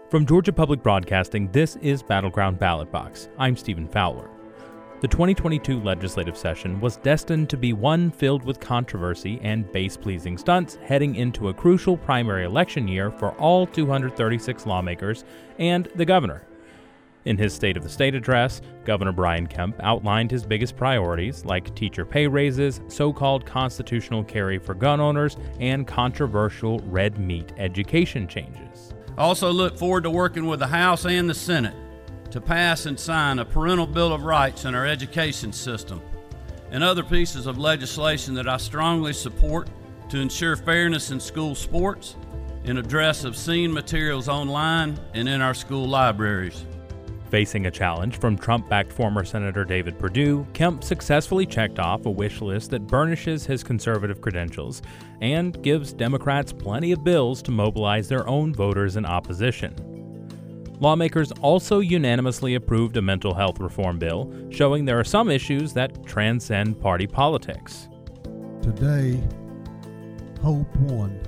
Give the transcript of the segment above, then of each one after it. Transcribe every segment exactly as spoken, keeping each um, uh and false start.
From Georgia Public Broadcasting, this is Battleground Ballot Box. I'm Stephen Fowler. The twenty twenty-two legislative session was destined to be one filled with controversy and base-pleasing stunts heading into a crucial primary election year for all two hundred thirty-six lawmakers and the governor. In his State of the State address, Governor Brian Kemp outlined his biggest priorities like teacher pay raises, so-called constitutional carry for gun owners, and controversial red meat education changes. I also look forward to working with the House and the Senate to pass and sign a parental bill of rights in our education system and other pieces of legislation that I strongly support to ensure fairness in school sports and address obscene materials online and in our school libraries. Facing a challenge from Trump-backed former Senator David Perdue, Kemp successfully checked off a wish list that burnishes his conservative credentials and gives Democrats plenty of bills to mobilize their own voters in opposition. Lawmakers also unanimously approved a mental health reform bill, showing there are some issues that transcend party politics. Today, hope won.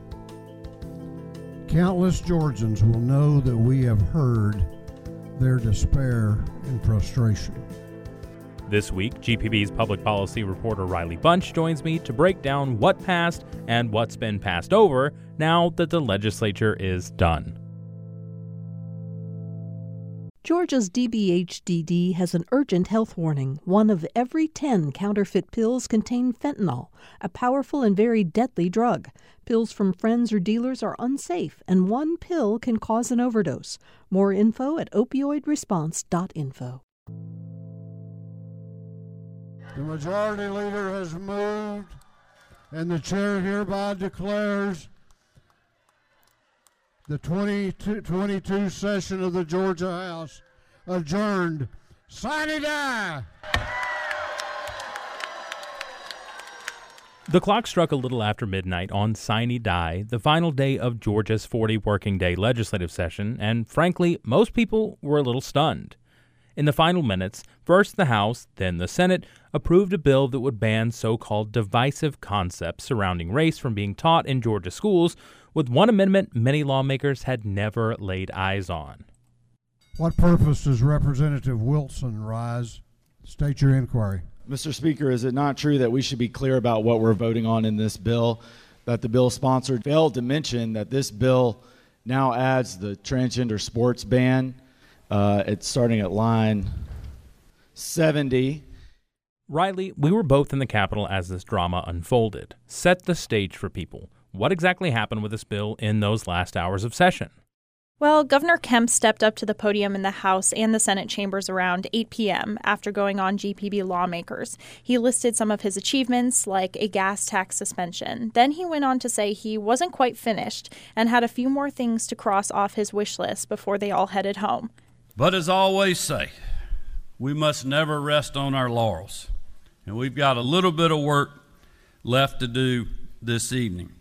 Countless Georgians will know that we have heard their despair and frustration. This week, G P B's public policy reporter Riley Bunch joins me to break down what passed and what's been passed over now that the legislature is done. Georgia's D B H D D has an urgent health warning. One of every ten counterfeit pills contain fentanyl, a powerful and very deadly drug. Pills from friends or dealers are unsafe, and one pill can cause an overdose. More info at opioid response dot info. The majority leader has moved, and the chair hereby declares the twenty twenty-two session of the Georgia House adjourned. Sine die! The clock struck a little after midnight on Sine Die, the final day of Georgia's forty working day legislative session, and frankly, most people were a little stunned. In the final minutes, first the House, then the Senate, approved a bill that would ban so-called divisive concepts surrounding race from being taught in Georgia schools, with one amendment many lawmakers had never laid eyes on. What purpose does Representative Wilson rise? State your inquiry. Mister Speaker, is it not true that we should be clear about what we're voting on in this bill? That the bill sponsor failed to mention that this bill now adds the transgender sports ban. Uh, it's starting at line seventy. Riley, we were both in the Capitol as this drama unfolded. Set the stage for people. What exactly happened with this bill in those last hours of session? Well, Governor Kemp stepped up to the podium in the House and the Senate chambers around eight p.m. after going on G P B lawmakers. He listed some of his achievements, like a gas tax suspension. Then he went on to say he wasn't quite finished and had a few more things to cross off his wish list before they all headed home. But as I always say, we must never rest on our laurels. And we've got a little bit of work left to do this evening.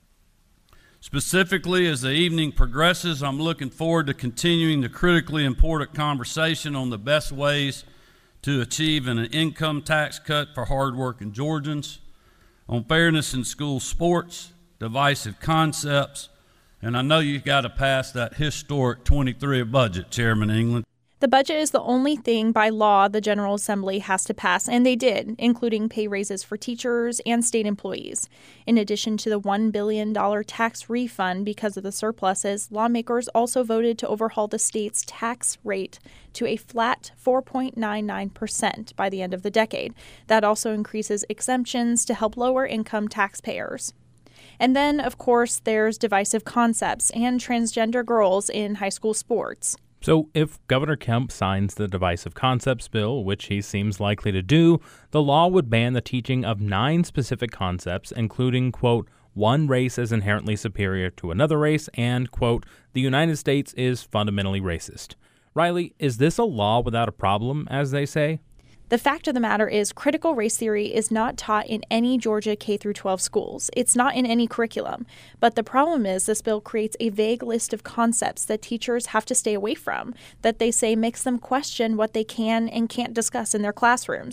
Specifically, as the evening progresses, I'm looking forward to continuing the critically important conversation on the best ways to achieve an income tax cut for hardworking Georgians, on fairness in school sports, divisive concepts, and I know you've got to pass that historic twenty-three budget, Chairman England. The budget is the only thing by law the General Assembly has to pass, and they did, including pay raises for teachers and state employees. In addition to the one billion dollars tax refund because of the surpluses, lawmakers also voted to overhaul the state's tax rate to a flat four point nine nine percent by the end of the decade. That also increases exemptions to help lower-income taxpayers. And then, of course, there's divisive concepts and transgender girls in high school sports. So if Governor Kemp signs the divisive concepts bill, which he seems likely to do, the law would ban the teaching of nine specific concepts, including, quote, one race is inherently superior to another race, and, quote, the United States is fundamentally racist. Riley, is this a law without a problem, as they say? The fact of the matter is critical race theory is not taught in any Georgia K through twelve schools. It's not in any curriculum. But the problem is this bill creates a vague list of concepts that teachers have to stay away from, that they say makes them question what they can and can't discuss in their classrooms.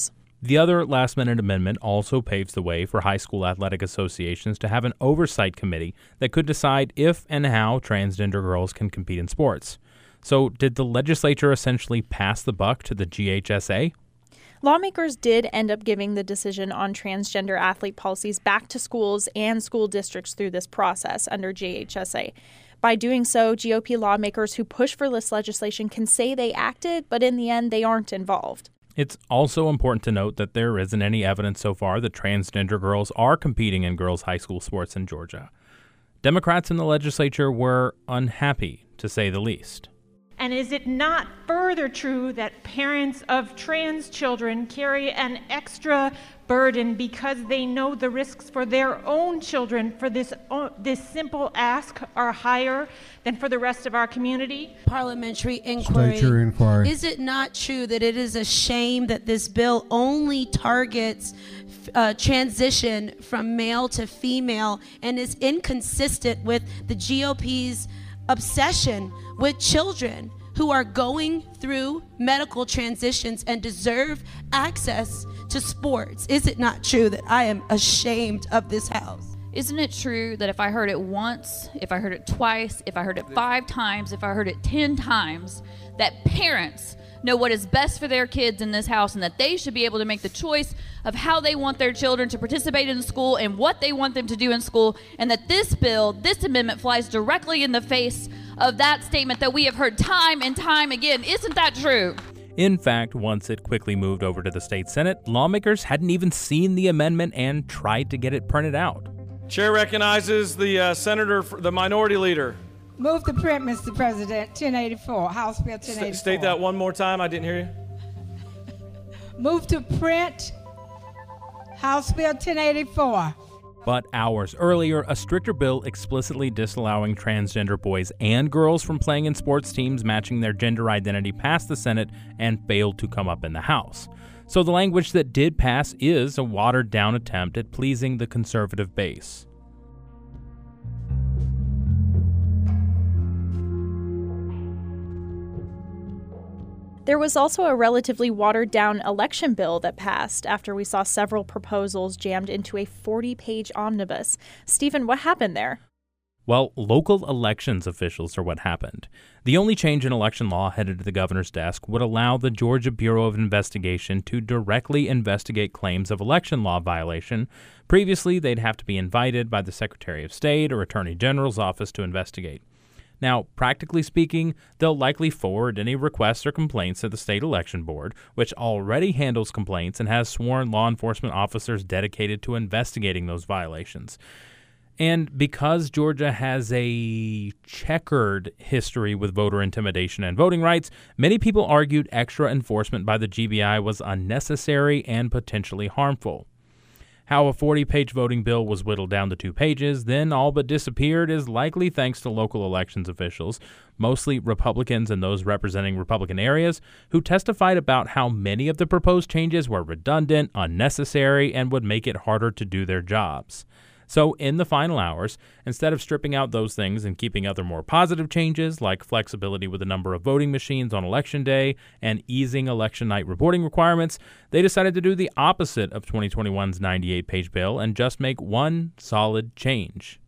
The other last-minute amendment also paves the way for high school athletic associations to have an oversight committee that could decide if and how transgender girls can compete in sports. So did the legislature essentially pass the buck to the G H S A? Lawmakers did end up giving the decision on transgender athlete policies back to schools and school districts through this process under G H S A. By doing so, G O P lawmakers who push for this legislation can say they acted, but in the end, they aren't involved. It's also important to note that there isn't any evidence so far that transgender girls are competing in girls' high school sports in Georgia. Democrats in the legislature were unhappy, to say the least. And is it not further true that parents of trans children carry an extra burden because they know the risks for their own children for this, this simple ask are higher than for the rest of our community? Parliamentary inquiry. State your inquiry. Is it not true that it is a shame that this bill only targets uh, transition from male to female and is inconsistent with the G O P's obsession with children who are going through medical transitions and deserve access to sports? Is it not true that I am ashamed of this house? Isn't it true that if I heard it once, if I heard it twice, if I heard it five times, if I heard it ten times, that parents know what is best for their kids in this house and that they should be able to make the choice of how they want their children to participate in school and what they want them to do in school, and that this bill, this amendment, flies directly in the face of that statement that we have heard time and time again? Isn't that true? In fact, once it quickly moved over to the state Senate, lawmakers hadn't even seen the amendment and tried to get it printed out. Chair recognizes the uh, senator, the minority leader. Move to print, Mister President, ten eighty-four, House Bill ten eighty-four. State that one more time. I didn't hear you. Move to print House Bill ten eighty-four. But hours earlier, a stricter bill explicitly disallowing transgender boys and girls from playing in sports teams matching their gender identity passed the Senate and failed to come up in the House. So the language that did pass is a watered-down attempt at pleasing the conservative base. There was also a relatively watered-down election bill that passed after we saw several proposals jammed into a forty-page omnibus. Stephen, what happened there? Well, local elections officials are what happened. The only change in election law headed to the governor's desk would allow the Georgia Bureau of Investigation to directly investigate claims of election law violation. Previously, they'd have to be invited by the Secretary of State or Attorney General's office to investigate. Now, practically speaking, they'll likely forward any requests or complaints to the State Election Board, which already handles complaints and has sworn law enforcement officers dedicated to investigating those violations. And because Georgia has a checkered history with voter intimidation and voting rights, many people argued extra enforcement by the G B I was unnecessary and potentially harmful. How a forty-page voting bill was whittled down to two pages, then all but disappeared, is likely thanks to local elections officials, mostly Republicans and those representing Republican areas, who testified about how many of the proposed changes were redundant, unnecessary, and would make it harder to do their jobs. So in the final hours, instead of stripping out those things and keeping other more positive changes like flexibility with the number of voting machines on Election Day and easing election night reporting requirements, they decided to do the opposite of twenty twenty-one's ninety-eight page bill and just make one solid change.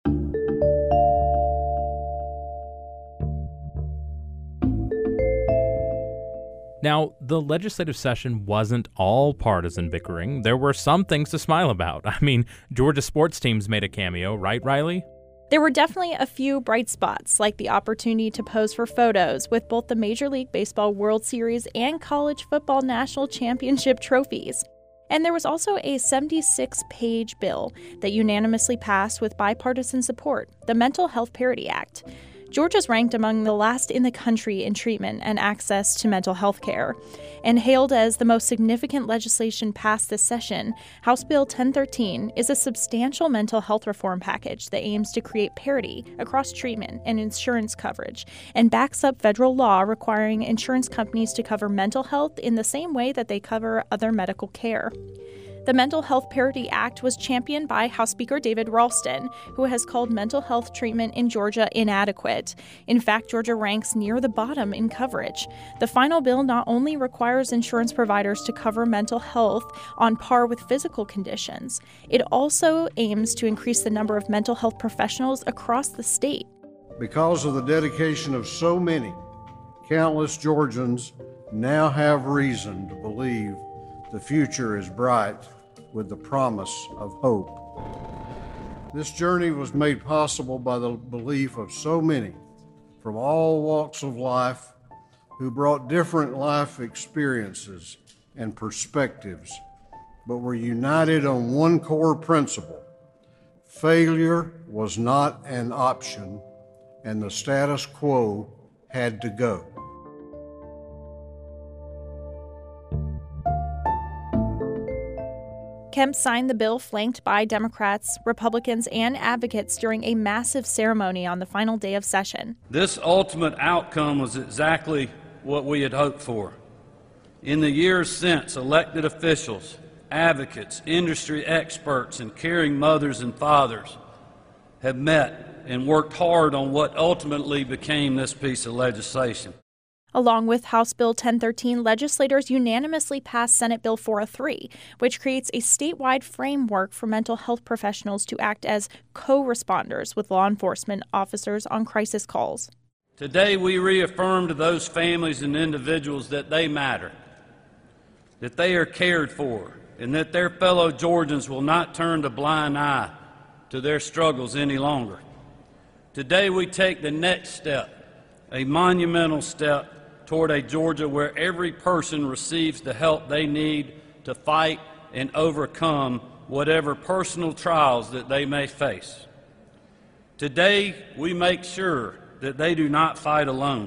Now, the legislative session wasn't all partisan bickering. There were some things to smile about. I mean, Georgia sports teams made a cameo, right, Riley? There were definitely a few bright spots, like the opportunity to pose for photos with both the Major League Baseball World Series and College Football National Championship trophies. And there was also a seventy-six page bill that unanimously passed with bipartisan support, the Mental Health Parity Act. Georgia's ranked among the last in the country in treatment and access to mental health care. And hailed as the most significant legislation passed this session, House Bill ten thirteen is a substantial mental health reform package that aims to create parity across treatment and insurance coverage and backs up federal law requiring insurance companies to cover mental health in the same way that they cover other medical care. The Mental Health Parity Act was championed by House Speaker David Ralston, who has called mental health treatment in Georgia inadequate. In fact, Georgia ranks near the bottom in coverage. The final bill not only requires insurance providers to cover mental health on par with physical conditions, it also aims to increase the number of mental health professionals across the state. Because of the dedication of so many, countless Georgians now have reason to believe the future is bright with the promise of hope. This journey was made possible by the belief of so many from all walks of life who brought different life experiences and perspectives, but were united on one core principle. Failure was not an option, and the status quo had to go. Kemp signed the bill flanked by Democrats, Republicans, and advocates during a massive ceremony on the final day of session. This ultimate outcome was exactly what we had hoped for. In the years since, elected officials, advocates, industry experts, and caring mothers and fathers have met and worked hard on what ultimately became this piece of legislation. Along with House Bill ten thirteen, legislators unanimously passed Senate Bill four oh three, which creates a statewide framework for mental health professionals to act as co-responders with law enforcement officers on crisis calls. Today, we reaffirm to those families and individuals that they matter, that they are cared for, and that their fellow Georgians will not turn a blind eye to their struggles any longer. Today, we take the next step, a monumental step, toward a Georgia where every person receives the help they need to fight and overcome whatever personal trials that they may face. Today, we make sure that they do not fight alone.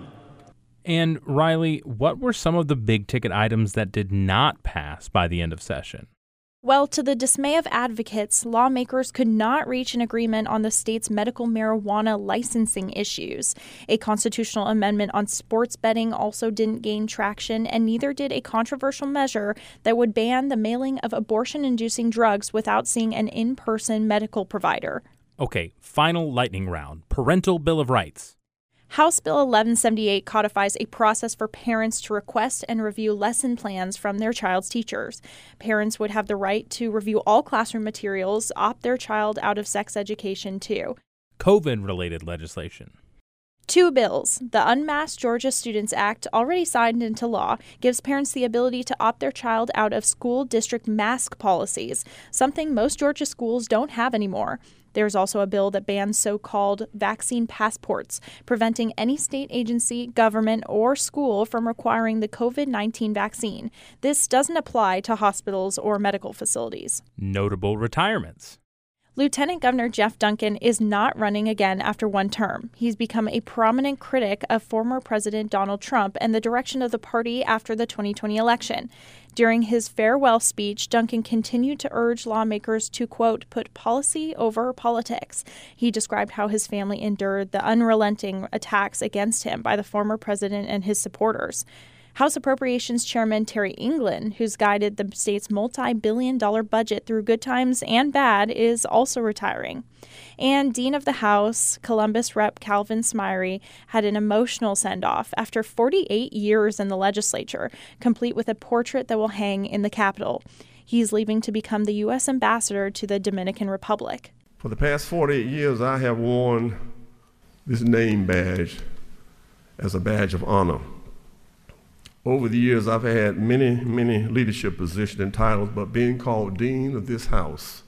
And Riley, what were some of the big-ticket items that did not pass by the end of session? Well, to the dismay of advocates, lawmakers could not reach an agreement on the state's medical marijuana licensing issues. A constitutional amendment on sports betting also didn't gain traction, and neither did a controversial measure that would ban the mailing of abortion-inducing drugs without seeing an in-person medical provider. Okay, final lightning round. Parental Bill of Rights. House Bill eleven seventy-eight codifies a process for parents to request and review lesson plans from their child's teachers. Parents would have the right to review all classroom materials, opt their child out of sex education, too. COVID-related legislation. Two bills. The Unmasked Georgia Students Act, already signed into law, gives parents the ability to opt their child out of school district mask policies, something most Georgia schools don't have anymore. There's also a bill that bans so-called vaccine passports, preventing any state agency, government, or school from requiring the COVID nineteen vaccine. This doesn't apply to hospitals or medical facilities. Notable retirements. Lieutenant Governor Jeff Duncan is not running again after one term. He's become a prominent critic of former President Donald Trump and the direction of the party after the twenty twenty election. During his farewell speech, Duncan continued to urge lawmakers to, quote, put policy over politics. He described how his family endured the unrelenting attacks against him by the former president and his supporters. House Appropriations Chairman Terry England, who's guided the state's multi-billion dollar budget through good times and bad, is also retiring. And Dean of the House, Columbus Rep Calvin Smyre, had an emotional send-off after forty-eight years in the legislature, complete with a portrait that will hang in the Capitol. He's leaving to become the U S ambassador to the Dominican Republic. For the past forty-eight years, I have worn this name badge as a badge of honor. Over the years, I've had many, many leadership positions and titles, but being called Dean of this House,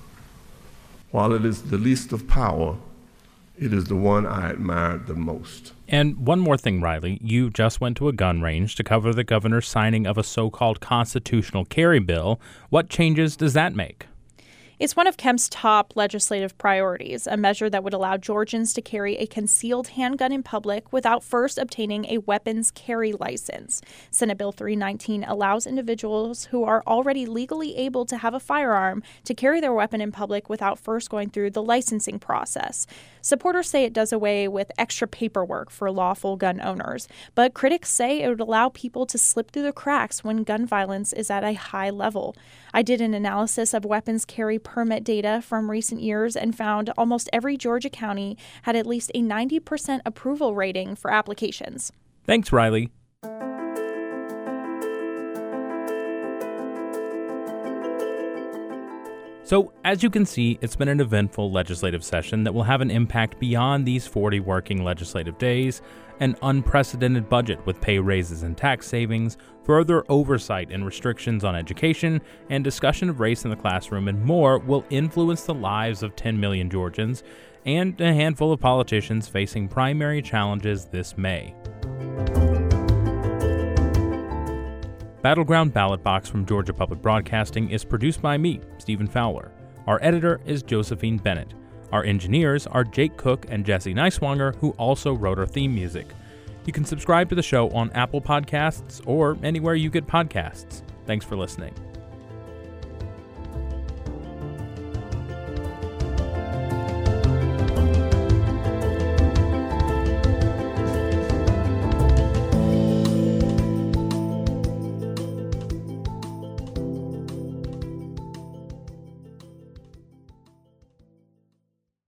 while it is the least of power, it is the one I admired the most. And one more thing, Riley. You just went to a gun range to cover the governor's signing of a so-called constitutional carry bill. What changes does that make? It's one of Kemp's top legislative priorities, a measure that would allow Georgians to carry a concealed handgun in public without first obtaining a weapons carry license. Senate Bill three nineteen allows individuals who are already legally able to have a firearm to carry their weapon in public without first going through the licensing process. Supporters say it does away with extra paperwork for lawful gun owners, but critics say it would allow people to slip through the cracks when gun violence is at a high level. I did an analysis of weapons carry permit data from recent years and found almost every Georgia county had at least a ninety percent approval rating for applications. Thanks, Riley. So, as you can see, it's been an eventful legislative session that will have an impact beyond these forty working legislative days. An unprecedented budget with pay raises and tax savings, further oversight and restrictions on education, and discussion of race in the classroom and more will influence the lives of ten million Georgians and a handful of politicians facing primary challenges this May. Battleground Ballot Box from Georgia Public Broadcasting is produced by me, Stephen Fowler. Our editor is Josephine Bennett. Our engineers are Jake Cook and Jesse Neiswanger, who also wrote our theme music. You can subscribe to the show on Apple Podcasts or anywhere you get podcasts. Thanks for listening.